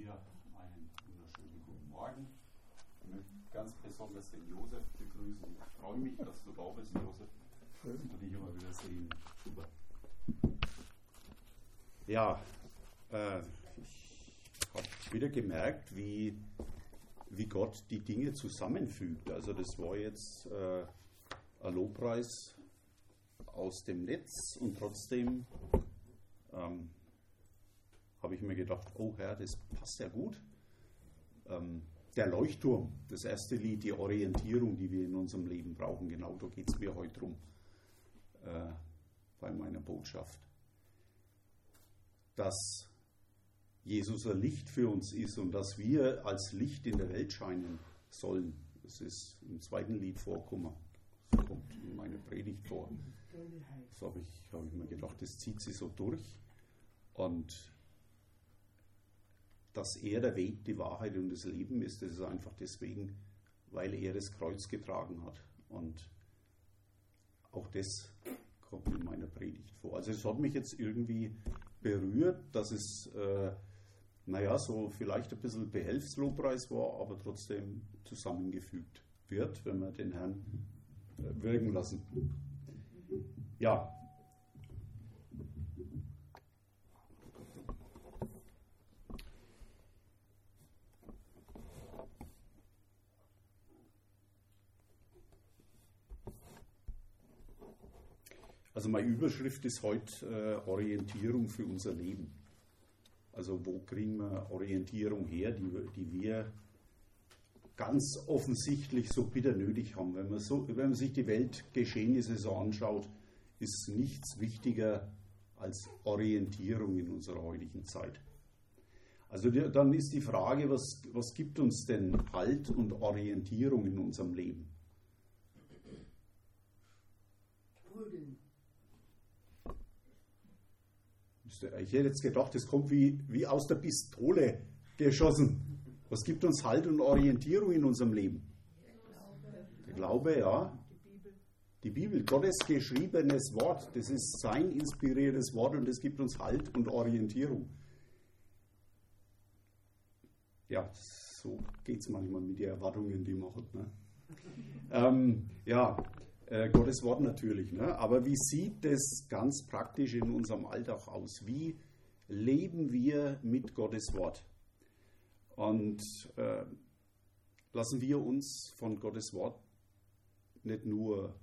wieder einen wunderschönen guten Morgen. Ich möchte ganz besonders den Josef begrüßen. Ich freue mich, dass du da bist, Josef, und dich immer wieder sehen. Super. Ja, ich habe wieder gemerkt, wie Gott die Dinge zusammenfügt. Also das war jetzt ein Lobpreis aus dem Netz und trotzdem habe ich mir gedacht, oh Herr, das passt ja gut. Der Leuchtturm, das erste Lied, die Orientierung, die wir in unserem Leben brauchen, genau da geht es mir heute drum bei meiner Botschaft. Dass Jesus ein Licht für uns ist und dass wir als Licht in der Welt scheinen sollen. Das ist im zweiten Lied vorgekommen. Das kommt in meiner Predigt vor. Das habe ich mir gedacht, das zieht sich so durch. Und dass er der Weg, die Wahrheit und das Leben ist, das ist einfach deswegen, weil er das Kreuz getragen hat. Und auch das kommt in meiner Predigt vor. Also es hat mich jetzt irgendwie berührt, dass es, so vielleicht ein bisschen Behelfslobpreis war, aber trotzdem zusammengefügt wird, wenn wir den Herrn wirken lassen. Ja. Also meine Überschrift ist heute Orientierung für unser Leben. Also wo kriegen wir Orientierung her, die wir ganz offensichtlich so bitter nötig haben. Wenn man sich die Weltgeschehnisse so anschaut, ist nichts wichtiger als Orientierung in unserer heutigen Zeit. Also dann ist die Frage, was gibt uns denn Halt und Orientierung in unserem Leben? Ich hätte jetzt gedacht, das kommt wie aus der Pistole geschossen. Was gibt uns Halt und Orientierung in unserem Leben? Der Glaube, ja. Die Bibel, Gottes geschriebenes Wort, das ist sein inspiriertes Wort und das gibt uns Halt und Orientierung. Ja, so geht es manchmal mit den Erwartungen, die man hat. Ne? Gottes Wort natürlich. Ne? Aber wie sieht das ganz praktisch in unserem Alltag aus? Wie leben wir mit Gottes Wort? Und lassen wir uns von Gottes Wort nicht nur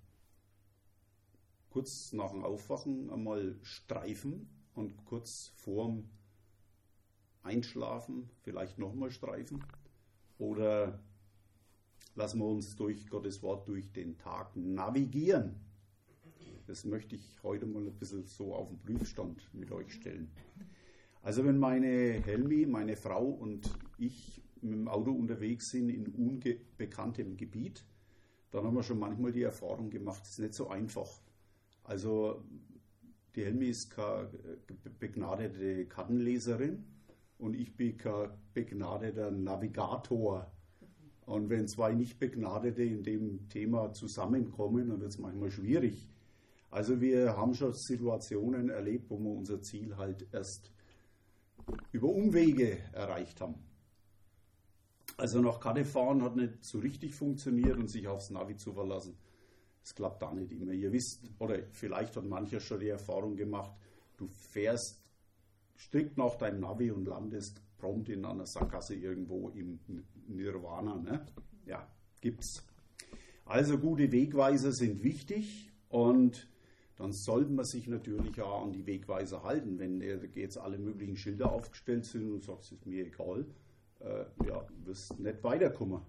kurz nach dem Aufwachen einmal streifen und kurz vorm Einschlafen vielleicht nochmal streifen? Oder lassen wir uns durch Gottes Wort durch den Tag navigieren? Das möchte ich heute mal ein bisschen so auf den Prüfstand mit euch stellen. Also wenn meine Helmi, meine Frau und ich mit dem Auto unterwegs sind in unbekanntem Gebiet, dann haben wir schon manchmal die Erfahrung gemacht, es ist nicht so einfach. Also die Helmi ist keine begnadete Kartenleserin und ich bin kein begnadeter Navigator. Und wenn zwei nicht Begnadete in dem Thema zusammenkommen, dann wird es manchmal schwierig. Also wir haben schon Situationen erlebt, wo wir unser Ziel halt erst über Umwege erreicht haben. Also nach Karte fahren hat nicht so richtig funktioniert und sich aufs Navi zu verlassen, das klappt da nicht immer. Ihr wisst, oder vielleicht hat mancher schon die Erfahrung gemacht, du fährst strikt nach deinem Navi und landest prompt in einer Sackgasse irgendwo im Nirvana. Ne? Ja, gibt's. Also gute Wegweiser sind wichtig und dann sollte man sich natürlich auch an die Wegweiser halten. Wenn jetzt alle möglichen Schilder aufgestellt sind und sagst, es ist mir egal, wirst nicht weiterkommen.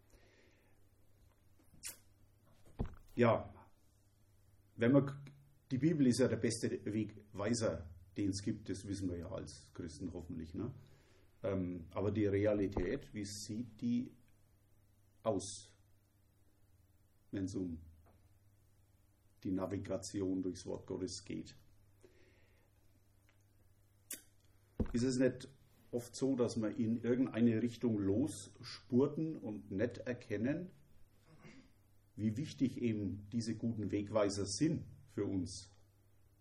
Ja, die Bibel ist ja der beste Wegweiser, den es gibt, das wissen wir ja als Christen hoffentlich. Ne? Aber die Realität, wie sieht die aus, wenn es um die Navigation durchs Wort Gottes geht? Ist es nicht oft so, dass wir in irgendeine Richtung losspurten und nicht erkennen, wie wichtig eben diese guten Wegweiser sind für uns?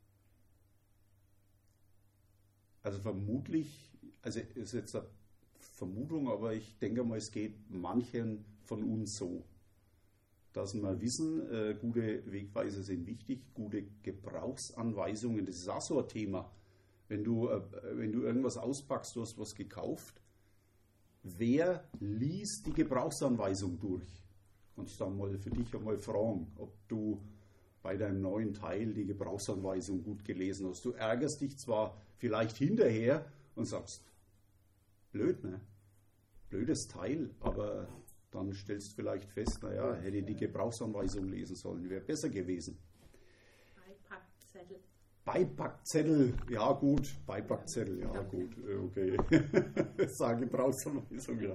Also vermutlich, also ist jetzt Vermutung, aber ich denke mal, es geht manchen von uns so, dass wir wissen, gute Wegweiser sind wichtig, gute Gebrauchsanweisungen, das ist auch so ein Thema. Wenn du irgendwas auspackst, du hast was gekauft, wer liest die Gebrauchsanweisung durch? Kannst du dann mal für dich einmal fragen, ob du bei deinem neuen Teil die Gebrauchsanweisung gut gelesen hast. Du ärgerst dich zwar vielleicht hinterher und sagst, blöd, ne? Blödes Teil, aber dann stellst du vielleicht fest, naja, hätte die Gebrauchsanweisung lesen sollen, wäre besser gewesen. Beipackzettel. Beipackzettel, ja gut, Beipackzettel, ja gut, okay. Sage Gebrauchsanweisung, ja.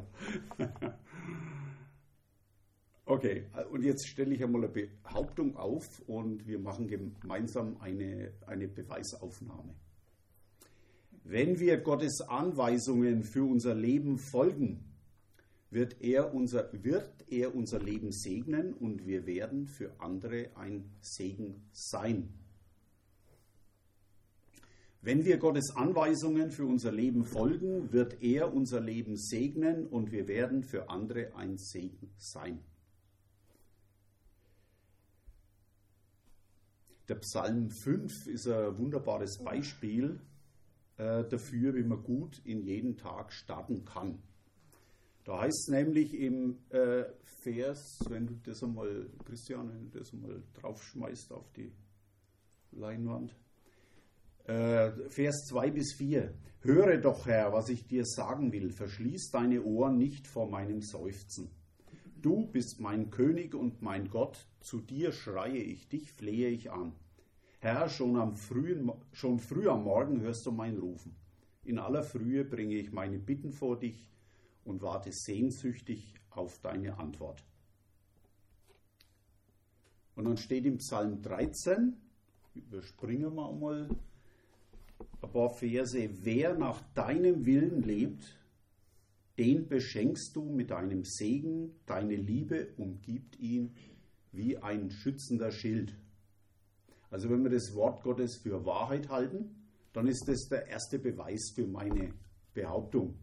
Okay, und jetzt stelle ich einmal eine Behauptung auf und wir machen gemeinsam eine Beweisaufnahme. Wenn wir Gottes Anweisungen für unser Leben folgen, wird er unser Leben segnen und wir werden für andere ein Segen sein. Wenn wir Gottes Anweisungen für unser Leben folgen, wird er unser Leben segnen und wir werden für andere ein Segen sein. Der Psalm 5 ist ein wunderbares Beispiel dafür, wie man gut in jeden Tag starten kann. Da heißt es nämlich im Vers, wenn du das einmal, Christian, wenn du das einmal draufschmeißt auf die Leinwand, Vers 2 bis 4. Höre doch, Herr, was ich dir sagen will, verschließ deine Ohren nicht vor meinem Seufzen. Du bist mein König und mein Gott, zu dir schreie ich, dich flehe ich an. Herr, schon früh am Morgen hörst du mein Rufen. In aller Frühe bringe ich meine Bitten vor dich und warte sehnsüchtig auf deine Antwort. Und dann steht im Psalm 13, überspringen wir mal ein paar Verse, wer nach deinem Willen lebt, den beschenkst du mit deinem Segen, deine Liebe umgibt ihn wie ein schützender Schild. Also wenn wir das Wort Gottes für Wahrheit halten, dann ist das der erste Beweis für meine Behauptung.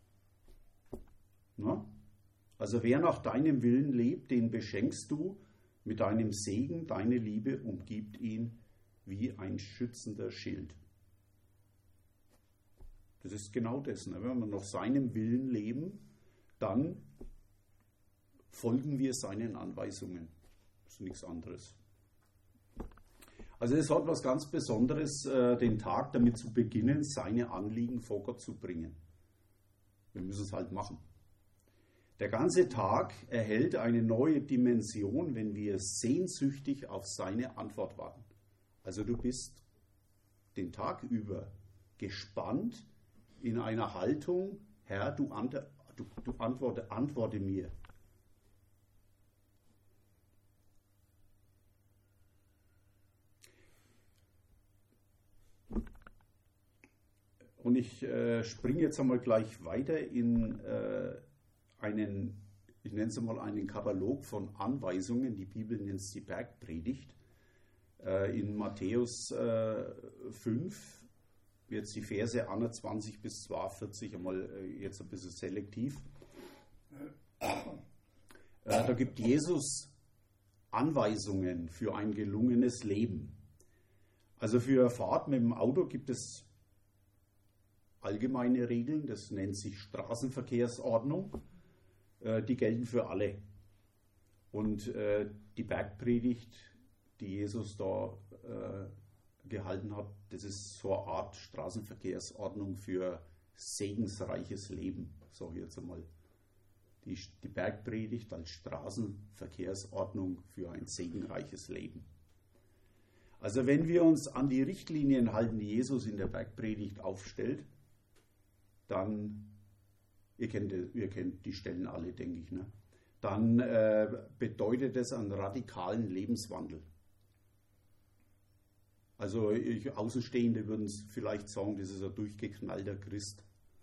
Na? Also wer nach deinem Willen lebt, den beschenkst du mit deinem Segen, deine Liebe umgibt ihn wie ein schützender Schild. Das ist genau das. Ne? Wenn wir nach seinem Willen leben, dann folgen wir seinen Anweisungen. Das ist nichts anderes. Also es hat was ganz Besonderes, den Tag damit zu beginnen, seine Anliegen vor Gott zu bringen. Wir müssen es halt machen. Der ganze Tag erhält eine neue Dimension, wenn wir sehnsüchtig auf seine Antwort warten. Also du bist den Tag über gespannt in einer Haltung, Herr, du antworte mir. Und ich springe jetzt einmal gleich weiter in ich nenne es mal einen Katalog von Anweisungen. Die Bibel nennt es die Bergpredigt. In Matthäus 5, jetzt die Verse 21 bis 42, einmal jetzt ein bisschen selektiv. Da gibt Jesus Anweisungen für ein gelungenes Leben. Also für Fahrt mit dem Auto gibt es allgemeine Regeln, das nennt sich Straßenverkehrsordnung, die gelten für alle. Und die Bergpredigt, die Jesus da gehalten hat, das ist so eine Art Straßenverkehrsordnung für segensreiches Leben, sage ich jetzt einmal. Die Bergpredigt als Straßenverkehrsordnung für ein segenreiches Leben. Also wenn wir uns an die Richtlinien halten, die Jesus in der Bergpredigt aufstellt, dann, ihr kennt die Stellen alle, denke ich, ne? Dann bedeutet das einen radikalen Lebenswandel. Also Außenstehende würden vielleicht sagen, das ist ein durchgeknallter Christ.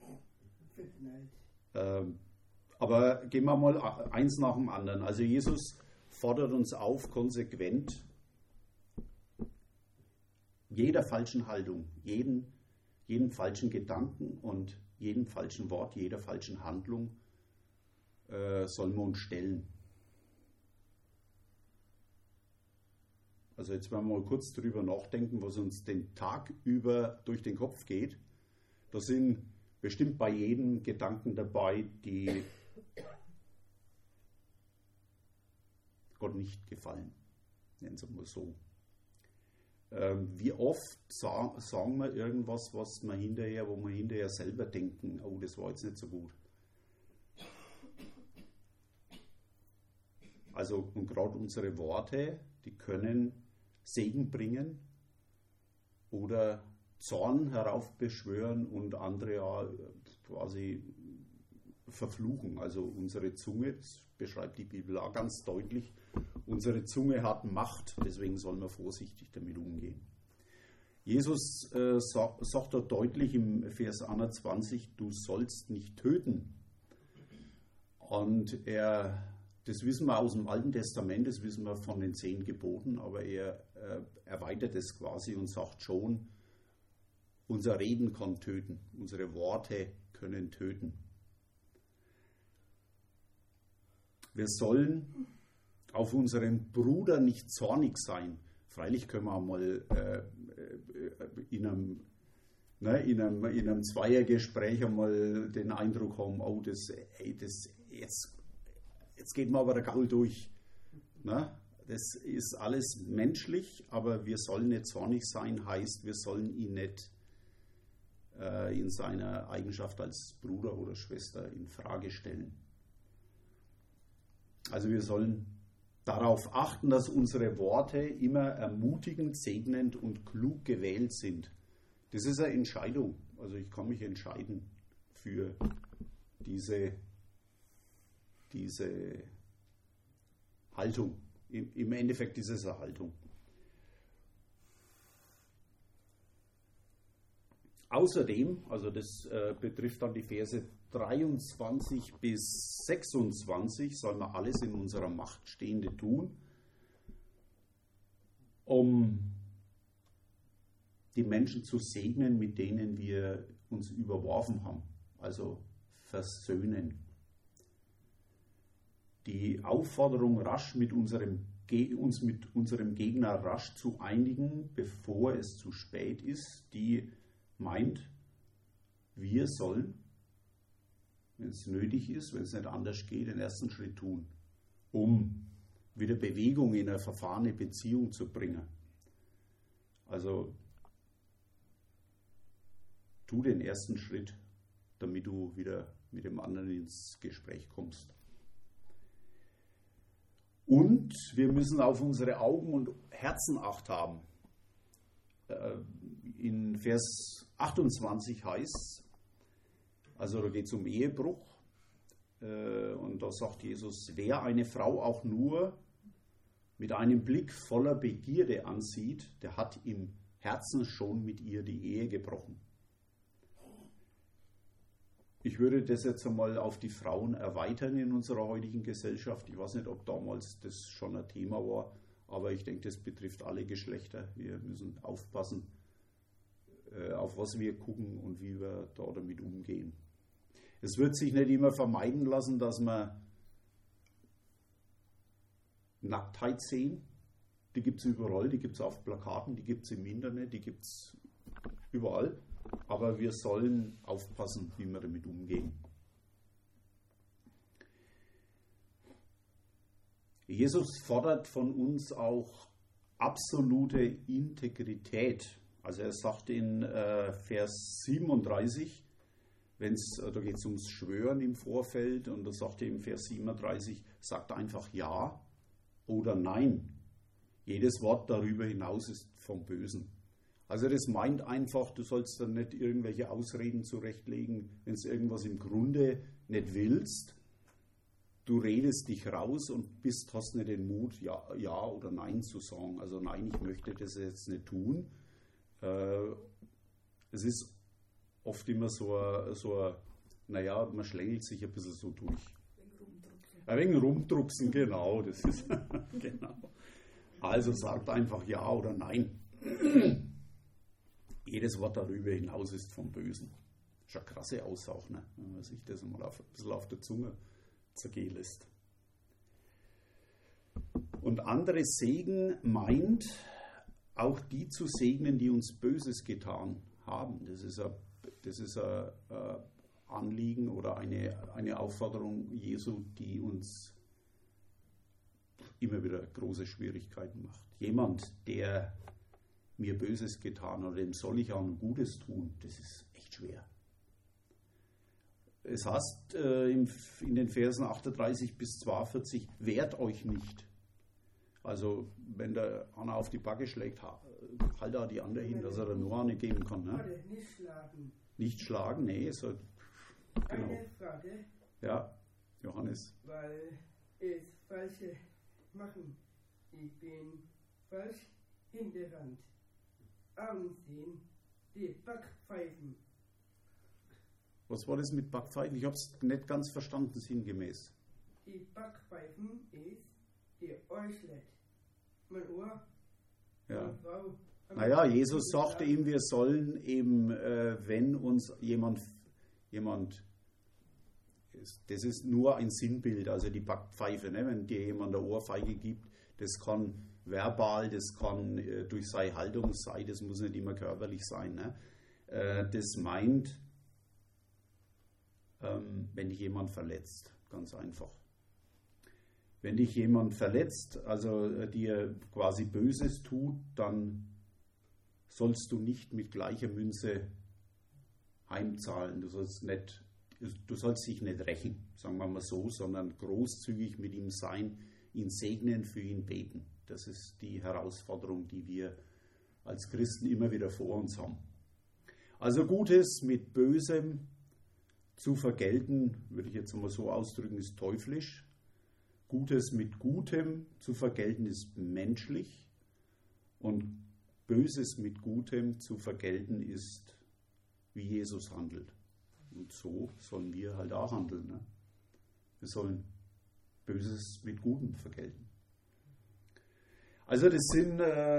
Aber gehen wir mal eins nach dem anderen. Also Jesus fordert uns auf, konsequent jeder falschen Haltung, jeden falschen Gedanken und jedem falschen Wort, jeder falschen Handlung sollen wir uns stellen. Also jetzt werden wir mal kurz drüber nachdenken, was uns den Tag über durch den Kopf geht. Da sind bestimmt bei jedem Gedanken dabei, die Gott nicht gefallen. Nennen Sie mal so. Wie oft sagen wir irgendwas, wo wir hinterher selber denken, oh, das war jetzt nicht so gut. Also, und gerade unsere Worte, die können Segen bringen oder Zorn heraufbeschwören und andere ja quasi verfluchen. Also unsere Zunge, das beschreibt die Bibel auch ganz deutlich, unsere Zunge hat Macht, deswegen sollen wir vorsichtig damit umgehen. Jesus sagt dort deutlich im Vers 21, du sollst nicht töten. Und das wissen wir aus dem Alten Testament, das wissen wir von den 10 Geboten, aber er erweitert es quasi und sagt schon, unser Reden kann töten, unsere Worte können töten. Wir sollen auf unseren Bruder nicht zornig sein. Freilich können wir auch mal in einem Zweiergespräch einmal den Eindruck haben, oh, jetzt geht mir aber der Gaul durch. Na? Das ist alles menschlich, aber wir sollen nicht zornig sein, heißt, wir sollen ihn nicht in seiner Eigenschaft als Bruder oder Schwester in Frage stellen. Also wir sollen darauf achten, dass unsere Worte immer ermutigend, segnend und klug gewählt sind. Das ist eine Entscheidung. Also ich kann mich entscheiden für diese Haltung. Im Endeffekt ist es eine Haltung. Außerdem, also das betrifft dann die Verse 23 bis 26, sollen wir alles in unserer Macht Stehende tun, um die Menschen zu segnen, mit denen wir uns überworfen haben, also versöhnen. Die Aufforderung, uns mit unserem Gegner rasch zu einigen, bevor es zu spät ist, die meint, wir sollen, wenn es nötig ist, wenn es nicht anders geht, den ersten Schritt tun, um wieder Bewegung in eine verfahrene Beziehung zu bringen. Also tu den ersten Schritt, damit du wieder mit dem anderen ins Gespräch kommst. Und wir müssen auf unsere Augen und Herzen Acht haben. In Vers 28 heißt, also da geht es um Ehebruch, und da sagt Jesus, wer eine Frau auch nur mit einem Blick voller Begierde ansieht, der hat im Herzen schon mit ihr die Ehe gebrochen. Ich würde das jetzt einmal auf die Frauen erweitern in unserer heutigen Gesellschaft. Ich weiß nicht, ob damals das schon ein Thema war, aber ich denke, das betrifft alle Geschlechter. Wir müssen aufpassen, auf was wir gucken und wie wir da damit umgehen. Es wird sich nicht immer vermeiden lassen, dass wir Nacktheit sehen. Die gibt es überall, die gibt es auf Plakaten, die gibt es im Internet, die gibt es überall. Aber wir sollen aufpassen, wie wir damit umgehen. Jesus fordert von uns auch absolute Integrität. Also er sagt in Vers 37, da geht es ums Schwören im Vorfeld, und da sagt er im Vers 37, sagt einfach Ja oder Nein. Jedes Wort darüber hinaus ist vom Bösen. Also das meint einfach, du sollst dann nicht irgendwelche Ausreden zurechtlegen, wenn du irgendwas im Grunde nicht willst. Du redest dich raus und hast nicht den Mut, ja oder Nein zu sagen. Also nein, ich möchte das jetzt nicht tun. Es ist oft immer man schlängelt sich ein bisschen so durch. Ein wenig rumdrucksen, genau. Das ist genau. Also sagt einfach Ja oder Nein. Jedes Wort darüber hinaus ist vom Bösen. ist eine krasse Aussage, ne? Wenn man sich das mal ein bisschen auf der Zunge zergehen lässt. Und andere Segen meint, auch die zu segnen, die uns Böses getan haben. Das ist ein Anliegen oder eine Aufforderung Jesu, die uns immer wieder große Schwierigkeiten macht. Jemand, der mir Böses getan hat, dem soll ich auch ein Gutes tun, das ist echt schwer. Es heißt in den Versen 38 bis 42, wehrt euch nicht. Also wenn der einer auf die Backe schlägt, halt da die andere hin, dass er der nur eine geben kann. Ne? Nicht schlagen. Nicht schlagen, nee. So, genau. Eine Frage. Ja, Johannes. Weil es falsche machen. Ich bin falsch hinterrannt. Augen sehen, die Backpfeifen. Was war das mit Backpfeifen? Ich habe es nicht ganz verstanden, sinngemäß. Die Backpfeifen ist die Äußlet. Mein Ohr. Ja. Meine Frau. Naja, Jesus sagte ihm, wir sollen eben, wenn uns jemand, das ist nur ein Sinnbild, also die Backpfeife, ne? Wenn dir jemand eine Ohrfeige gibt, das kann verbal, das kann durch seine Haltung sein, das muss nicht immer körperlich sein. Ne? Das meint, wenn dich jemand verletzt, ganz einfach. Wenn dich jemand verletzt, also dir quasi Böses tut, dann sollst du nicht mit gleicher Münze heimzahlen. Du sollst dich nicht rächen, sagen wir mal so, sondern großzügig mit ihm sein, ihn segnen, für ihn beten. Das ist die Herausforderung, die wir als Christen immer wieder vor uns haben. Also Gutes mit Bösem zu vergelten, würde ich jetzt mal so ausdrücken, ist teuflisch. Gutes mit Gutem zu vergelten ist menschlich. Und Böses mit Gutem zu vergelten ist, wie Jesus handelt. Und so sollen wir halt auch handeln. Ne? Wir sollen Böses mit Gutem vergelten. Also das sind,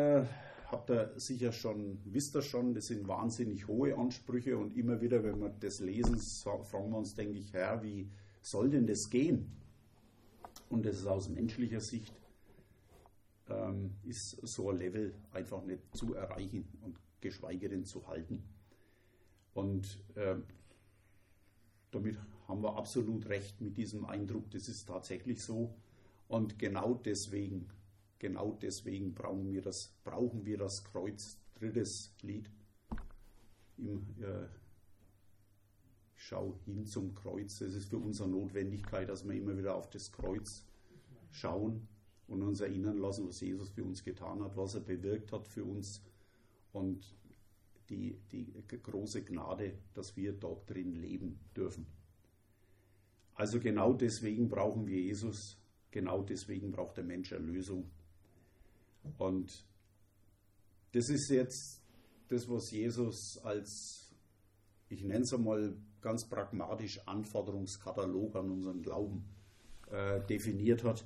wisst ihr schon, das sind wahnsinnig hohe Ansprüche und immer wieder, wenn wir das lesen, fragen wir uns, denke ich, Herr, wie soll denn das gehen? Und das ist aus menschlicher Sicht, ist so ein Level einfach nicht zu erreichen und geschweige denn zu halten. Und damit haben wir absolut recht mit diesem Eindruck, das ist tatsächlich so. Und genau deswegen brauchen wir das Kreuz. Drittes Lied. Ich schau hin zum Kreuz. Das ist für uns eine Notwendigkeit, dass wir immer wieder auf das Kreuz schauen und uns erinnern lassen, was Jesus für uns getan hat, was er bewirkt hat für uns und die große Gnade, dass wir dort drin leben dürfen. Also genau deswegen brauchen wir Jesus, genau deswegen braucht der Mensch Erlösung. Und das ist jetzt das, was Jesus als, ich nenne es einmal ganz pragmatisch, Anforderungskatalog an unseren Glauben definiert hat.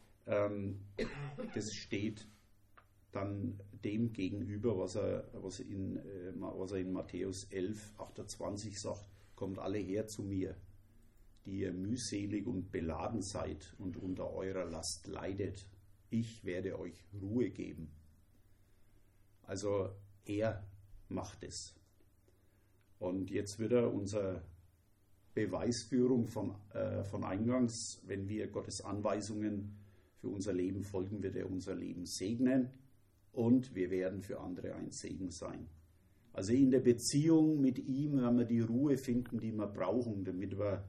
Das steht dann dem gegenüber, was er in Matthäus 11, 28 sagt, kommt alle her zu mir, die ihr mühselig und beladen seid und unter eurer Last leidet. Ich werde euch Ruhe geben. Also er macht es. Und jetzt wieder unsere Beweisführung von eingangs, wenn wir Gottes Anweisungen für unser Leben folgen, wird er unser Leben segnen und wir werden für andere ein Segen sein. Also in der Beziehung mit ihm werden wir die Ruhe finden, die wir brauchen, damit wir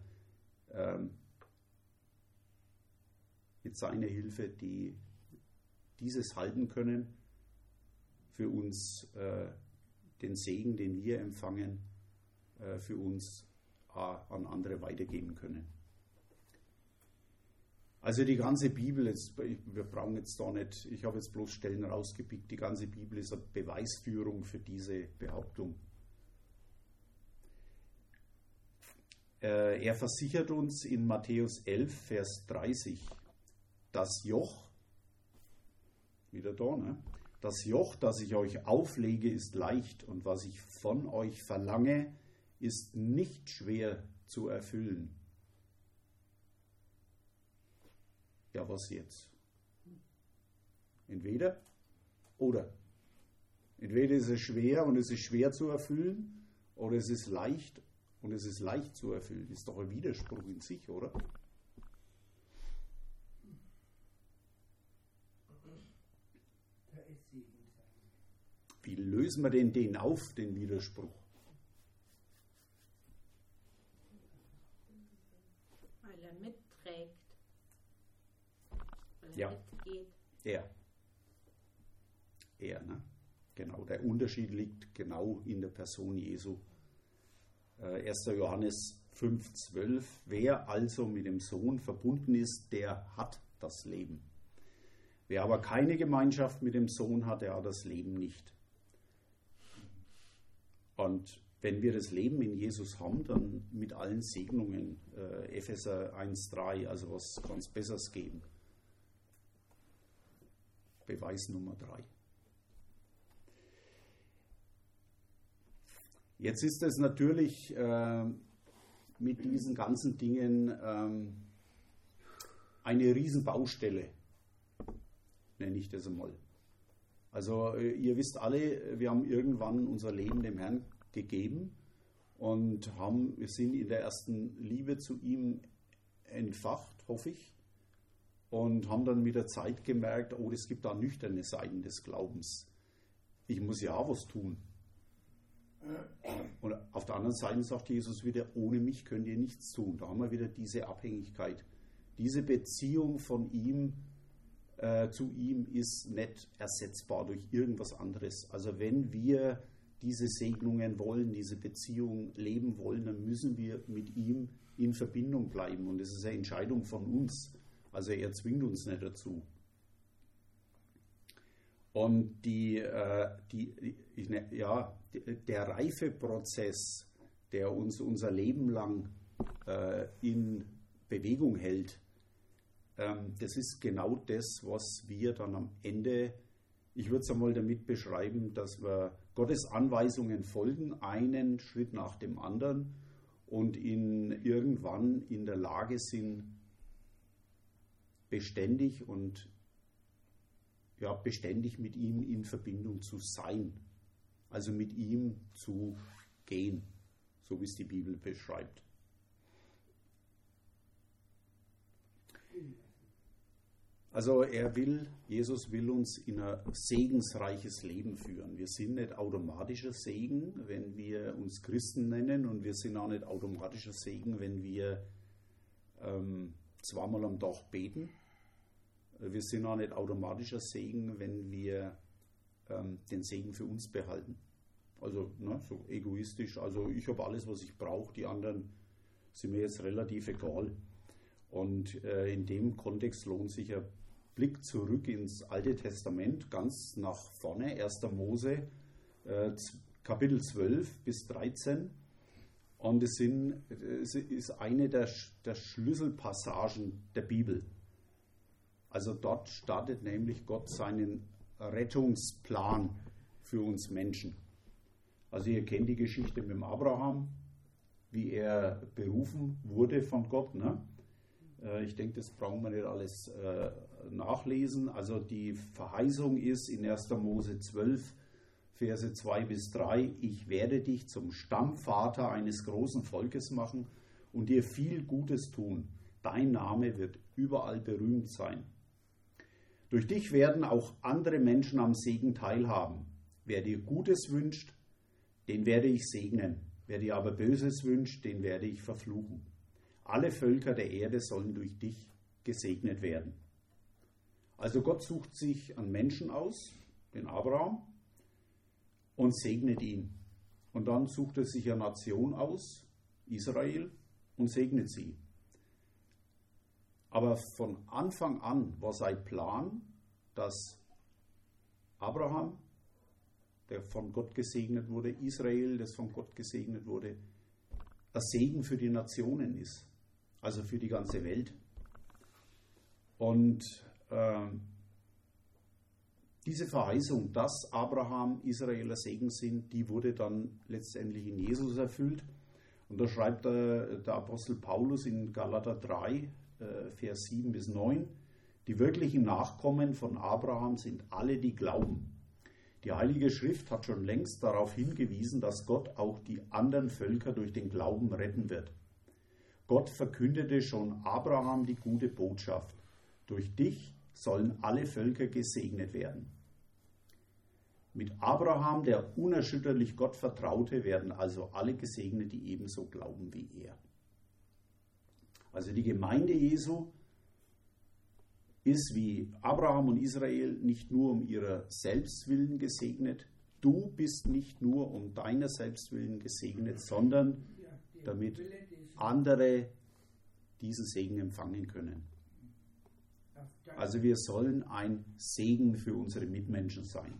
mit seiner Hilfe dieses halten können, für uns den Segen, den wir empfangen, für uns an andere weitergeben können. Also die ganze Bibel, wir brauchen jetzt da nicht, ich habe jetzt bloß Stellen rausgepickt, die ganze Bibel ist eine Beweisführung für diese Behauptung. Er versichert uns in Matthäus 11, Vers 30, das Joch, wieder da, ne? Das Joch, das ich euch auflege, ist leicht und was ich von euch verlange, ist nicht schwer zu erfüllen. Ja, was jetzt? Entweder oder. Entweder ist es schwer und es ist schwer zu erfüllen, oder es ist leicht und es ist leicht zu erfüllen. Ist doch ein Widerspruch in sich, oder? Wie lösen wir denn den auf, den Widerspruch? Weil er mitträgt. Weil er Ja. mitgeht. Er, ne? Genau, der Unterschied liegt genau in der Person Jesu. 1. Johannes 5,12: Wer also mit dem Sohn verbunden ist, der hat das Leben. Wer aber keine Gemeinschaft mit dem Sohn hat, der hat das Leben nicht. Und wenn wir das Leben in Jesus haben, dann mit allen Segnungen, Epheser 1,3, also was kann es Besseres geben? Beweis Nummer 3. Jetzt ist es natürlich mit diesen ganzen Dingen eine Riesenbaustelle, nenne ich das einmal. Also ihr wisst alle, wir haben irgendwann unser Leben dem Herrn gegeben und wir sind in der ersten Liebe zu ihm entfacht, hoffe ich, und haben dann mit der Zeit gemerkt, oh, es gibt da nüchterne Seiten des Glaubens. Ich muss ja was tun. Und auf der anderen Seite sagt Jesus wieder, ohne mich könnt ihr nichts tun. Da haben wir wieder diese Abhängigkeit. Diese Beziehung von ihm zu ihm ist nicht ersetzbar durch irgendwas anderes. Also wenn wir diese Segnungen wollen, diese Beziehung leben wollen, dann müssen wir mit ihm in Verbindung bleiben. Und das ist eine Entscheidung von uns. Also er zwingt uns nicht dazu. Und der Reifeprozess, der uns unser Leben lang in Bewegung hält, das ist genau das, was wir dann am Ende, ich würde es einmal damit beschreiben, dass wir Gottes Anweisungen folgen, einen Schritt nach dem anderen und irgendwann in der Lage sind, beständig mit ihm in Verbindung zu sein. Also mit ihm zu gehen, so wie es die Bibel beschreibt. Also Jesus will uns in ein segensreiches Leben führen. Wir sind nicht automatischer Segen, wenn wir uns Christen nennen, und wir sind auch nicht automatischer Segen, wenn wir zweimal am Tag beten. Wir sind auch nicht automatischer Segen, wenn wir den Segen für uns behalten. Also so egoistisch, also ich habe alles, was ich brauche, die anderen sind mir jetzt relativ egal. Und in dem Kontext lohnt sich ein Blick zurück ins Alte Testament, ganz nach vorne, 1. Mose, Kapitel 12 bis 13. Und es ist eine der Schlüsselpassagen der Bibel. Also dort startet nämlich Gott seinen Rettungsplan für uns Menschen. Also ihr kennt die Geschichte mit dem Abraham, wie er berufen wurde von Gott, ne? Ich denke, das brauchen wir nicht alles nachlesen. Also die Verheißung ist in 1. Mose 12, Verse 2 bis 3, ich werde dich zum Stammvater eines großen Volkes machen und dir viel Gutes tun. Dein Name wird überall berühmt sein. Durch dich werden auch andere Menschen am Segen teilhaben. Wer dir Gutes wünscht, den werde ich segnen. Wer dir aber Böses wünscht, den werde ich verfluchen. Alle Völker der Erde sollen durch dich gesegnet werden. Also Gott sucht sich einen Menschen aus, den Abraham, und segnet ihn. Und dann sucht er sich eine Nation aus, Israel, und segnet sie. Aber von Anfang an war sein Plan, dass Abraham, der von Gott gesegnet wurde, Israel, das von Gott gesegnet wurde, ein Segen für die Nationen ist. Also für die ganze Welt. Und diese Verheißung, dass Abraham, Israel ein Segen sind, die wurde dann letztendlich in Jesus erfüllt. Und da schreibt der Apostel Paulus in Galater 3, Vers 7 bis 9, die wirklichen Nachkommen von Abraham sind alle, die glauben. Die Heilige Schrift hat schon längst darauf hingewiesen, dass Gott auch die anderen Völker durch den Glauben retten wird. Gott verkündete schon Abraham die gute Botschaft. Durch dich sollen alle Völker gesegnet werden. Mit Abraham, der unerschütterlich Gott vertraute, werden also alle gesegnet, die ebenso glauben wie er. Also die Gemeinde Jesu ist wie Abraham und Israel nicht nur um ihrer Selbstwillen gesegnet. Du bist nicht nur um deiner Selbstwillen gesegnet, sondern damit andere diesen Segen empfangen können. Also wir sollen ein Segen für unsere Mitmenschen sein.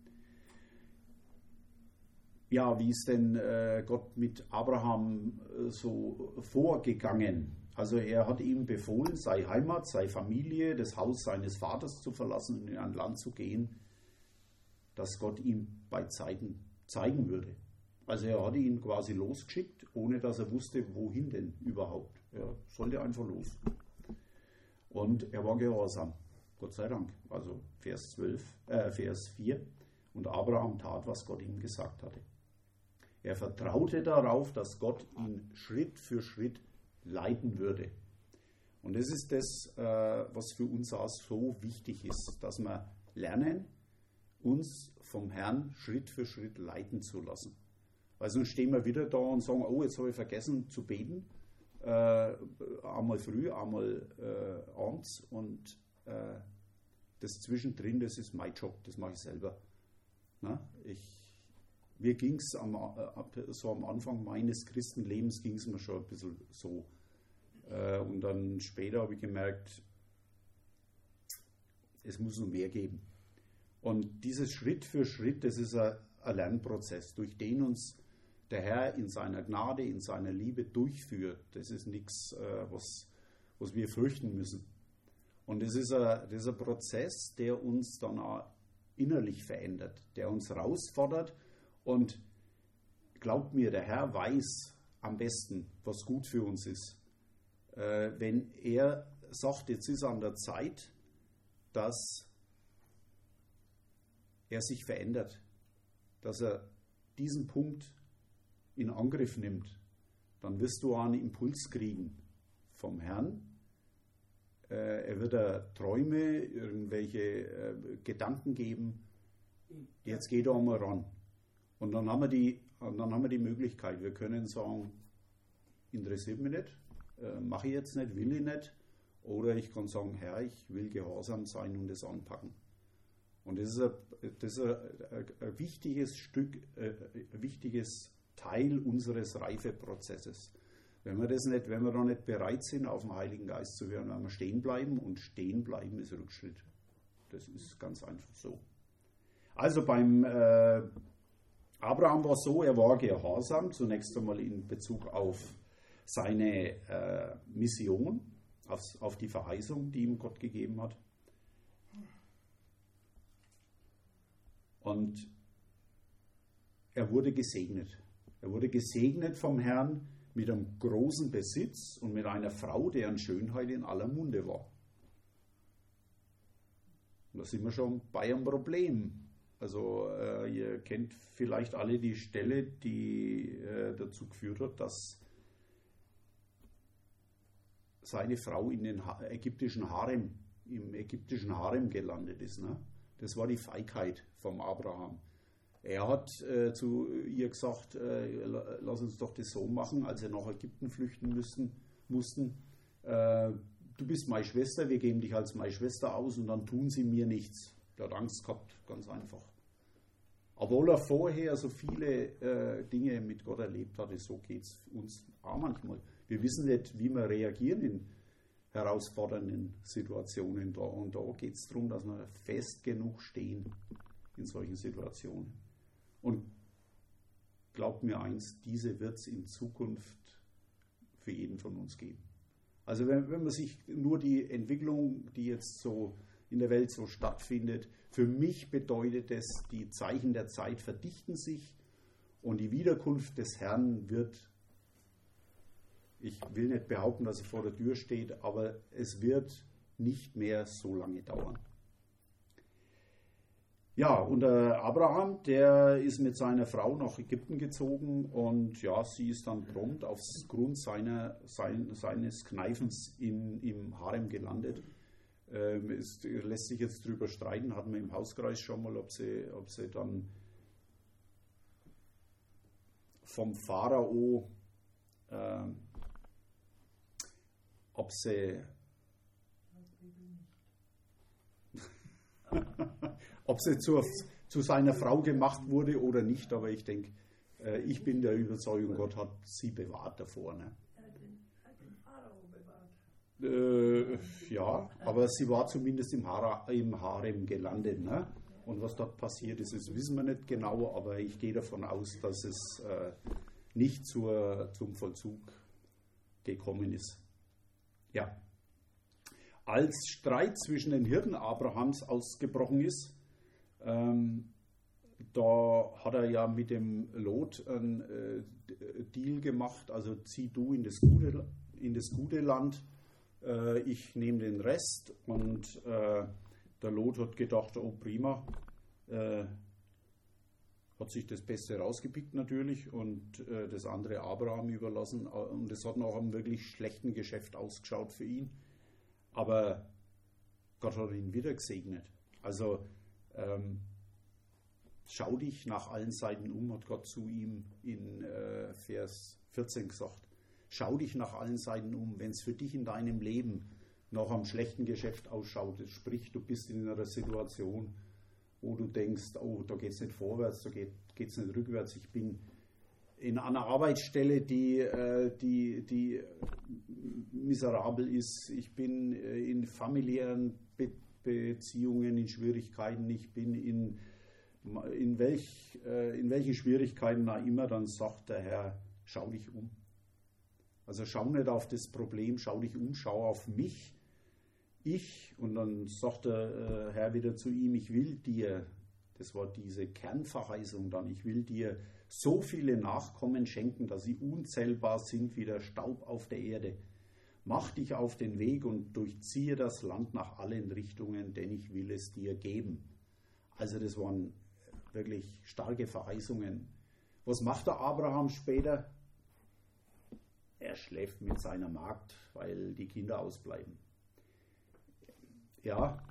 Ja, wie ist denn Gott mit Abraham so vorgegangen? Also er hat ihm befohlen, seine Heimat, seine Familie, das Haus seines Vaters zu verlassen und in ein Land zu gehen, das Gott ihm bei Zeiten zeigen würde. Also er hatte ihn quasi losgeschickt, ohne dass er wusste, wohin denn überhaupt. Er sollte einfach los. Und er war gehorsam, Gott sei Dank. Also Vers 4. Und Abraham tat, was Gott ihm gesagt hatte. Er vertraute darauf, dass Gott ihn Schritt für Schritt leiten würde. Und das ist das, was für uns auch so wichtig ist, dass wir lernen, uns vom Herrn Schritt für Schritt leiten zu lassen. Weil sonst stehen wir wieder da und sagen, oh, jetzt habe ich vergessen zu beten. Einmal früh, einmal abends. Und das zwischendrin, das ist mein Job, das mache ich selber. Na, mir ging es so am Anfang meines Christenlebens ging es mir schon ein bisschen so. Und dann später habe ich gemerkt, es muss noch mehr geben. Und dieses Schritt für Schritt, das ist ein Lernprozess, durch den uns der Herr in seiner Gnade, in seiner Liebe durchführt. Das ist nichts, was wir fürchten müssen. Und das ist ein Prozess, der uns dann auch innerlich verändert, der uns herausfordert. Und glaubt mir, der Herr weiß am besten, was gut für uns ist. Wenn er sagt, jetzt ist an der Zeit, dass er sich verändert, dass er diesen Punkt in Angriff nimmt, dann wirst du einen Impuls kriegen vom Herrn. Er wird dir Träume, irgendwelche Gedanken geben. Jetzt geht er einmal ran. Und dann haben wir die Möglichkeit, wir können sagen, interessiert mich nicht, mache ich jetzt nicht, will ich nicht. Oder ich kann sagen, Herr, ich will gehorsam sein und es anpacken. Und das ist ein wichtiges Stück, ein wichtiges Teil unseres Reifeprozesses. Wenn wir da nicht bereit sind, auf den Heiligen Geist zu hören, werden wir stehen bleiben, und stehen bleiben ist Rückschritt. Das ist ganz einfach so. Also beim Abraham war es so, er war gehorsam, zunächst einmal in Bezug auf seine Mission, auf die Verheißung, die ihm Gott gegeben hat. Und er wurde gesegnet. Er wurde gesegnet vom Herrn mit einem großen Besitz und mit einer Frau, deren Schönheit in aller Munde war. Und da sind wir schon bei einem Problem. Also ihr kennt vielleicht alle die Stelle, die dazu geführt hat, dass seine Frau in den ägyptischen Harem, im ägyptischen Harem gelandet ist. Ne? Das war die Feigheit vom Abraham. Er hat zu ihr gesagt, lass uns doch das so machen, als er nach Ägypten flüchten mussten. Du bist meine Schwester, wir geben dich als meine Schwester aus und dann tun sie mir nichts. Der hat Angst gehabt, ganz einfach. Obwohl er vorher so viele Dinge mit Gott erlebt hatte, so geht es uns auch manchmal. Wir wissen nicht, wie wir reagieren in herausfordernden Situationen da. Und da geht es darum, dass wir fest genug stehen in solchen Situationen. Und glaubt mir eins, diese wird es in Zukunft für jeden von uns geben. Also wenn man sich nur die Entwicklung, die jetzt so in der Welt so stattfindet, für mich bedeutet es, die Zeichen der Zeit verdichten sich und die Wiederkunft des Herrn wird Ich will nicht behaupten, dass er vor der Tür steht, aber es wird nicht mehr so lange dauern. Ja, und der Abraham, der ist mit seiner Frau nach Ägypten gezogen und ja, sie ist dann prompt aufgrund seines Kneifens im Harem gelandet. Es lässt sich jetzt drüber streiten, hatten wir im Hauskreis schon mal, ob sie dann vom Pharao, ob sie zu seiner Frau gemacht wurde oder nicht, aber ich denke, ich bin der Überzeugung, Gott hat sie bewahrt davor. Ne? Er hat den Pharao bewahrt. Ja, aber sie war zumindest im Harem gelandet. Ne? Und was dort passiert ist, das wissen wir nicht genau, aber ich gehe davon aus, dass es nicht zum Vollzug gekommen ist. Ja. Als Streit zwischen den Hirten Abrahams ausgebrochen ist, da hat er ja mit dem Lot einen Deal gemacht, also zieh du in das gute Land, ich nehme den Rest, und der Lot hat gedacht, oh prima, hat sich das Beste rausgepickt natürlich und das andere Abraham überlassen, und das hat nach einem wirklich schlechten Geschäft ausgeschaut für ihn, aber Gott hat ihn wieder gesegnet. Also schau dich nach allen Seiten um, hat Gott zu ihm in Vers 14 gesagt. Schau dich nach allen Seiten um, wenn es für dich in deinem Leben nach einem schlechten Geschäft ausschaut, sprich, du bist in einer Situation, wo du denkst, oh, da geht es nicht vorwärts, da geht es nicht rückwärts. Ich bin in einer Arbeitsstelle, die miserabel ist. Ich bin in familiären Beziehungen in Schwierigkeiten. Ich bin in welchen Schwierigkeiten auch immer, dann sagt der Herr, schau dich um. Also schau nicht auf das Problem, schau dich um, schau auf mich. Und dann sagt der Herr wieder zu ihm, ich will dir, das war diese Kernverheißung dann, ich will dir so viele Nachkommen schenken, dass sie unzählbar sind wie der Staub auf der Erde. Mach dich auf den Weg und durchziehe das Land nach allen Richtungen, denn ich will es dir geben. Also das waren wirklich starke Verheißungen. Was macht der Abraham später? Er schläft mit seiner Magd, weil die Kinder ausbleiben. Ja,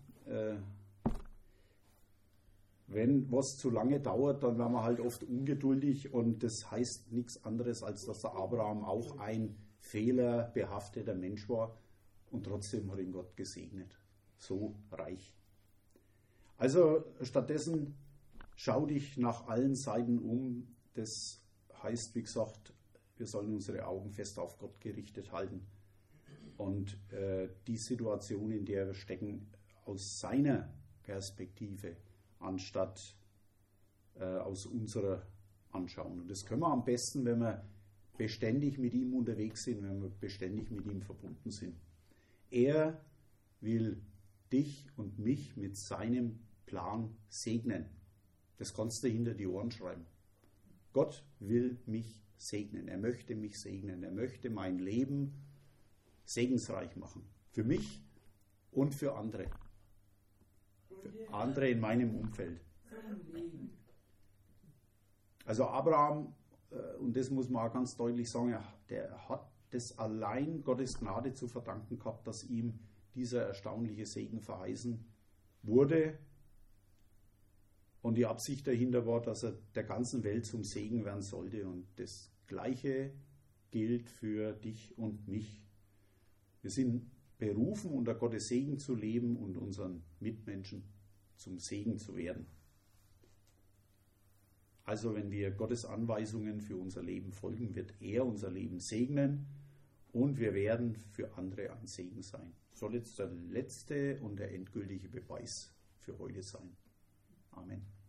wenn was zu lange dauert, dann werden wir halt oft ungeduldig, und das heißt nichts anderes, als dass der Abraham auch ein fehlerbehafteter Mensch war, und trotzdem hat ihn Gott gesegnet. So reich. Also stattdessen schau dich nach allen Seiten um. Das heißt, wie gesagt, wir sollen unsere Augen fest auf Gott gerichtet halten und die Situation, in der wir stecken, aus seiner Perspektive anstatt aus unserer anschauen. Und das können wir am besten, wenn wir beständig mit ihm unterwegs sind, wenn wir beständig mit ihm verbunden sind. Er will dich und mich mit seinem Plan segnen. Das kannst du hinter die Ohren schreiben. Gott will mich segnen. Er möchte mich segnen. Er möchte mein Leben segensreich machen. Für mich und für andere. Für andere in meinem Umfeld. Also Abraham, und das muss man auch ganz deutlich sagen, der hat das allein Gottes Gnade zu verdanken gehabt, dass ihm dieser erstaunliche Segen verheißen wurde. Und die Absicht dahinter war, dass er der ganzen Welt zum Segen werden sollte. Und das Gleiche gilt für dich und mich. Wir sind berufen, unter Gottes Segen zu leben und unseren Mitmenschen zum Segen zu werden. Also wenn wir Gottes Anweisungen für unser Leben folgen, wird er unser Leben segnen und wir werden für andere ein Segen sein. Soll jetzt der letzte und der endgültige Beweis für heute sein. Amen.